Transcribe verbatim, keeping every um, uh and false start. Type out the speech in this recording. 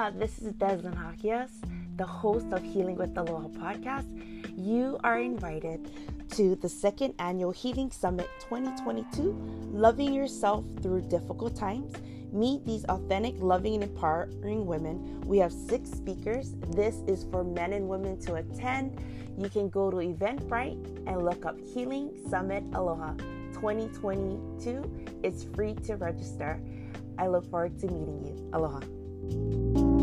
Aloha, this is Desmond Hakias, the host of Healing with Aloha podcast. You are invited to the second annual Healing Summit twenty twenty-two, Loving Yourself Through Difficult Times. Meet these authentic, loving, and empowering women. We have six speakers. This is for men and women to attend. You can go to Eventbrite and look up Healing Summit Aloha twenty twenty-two. It's free to register. I look forward to meeting you. Aloha.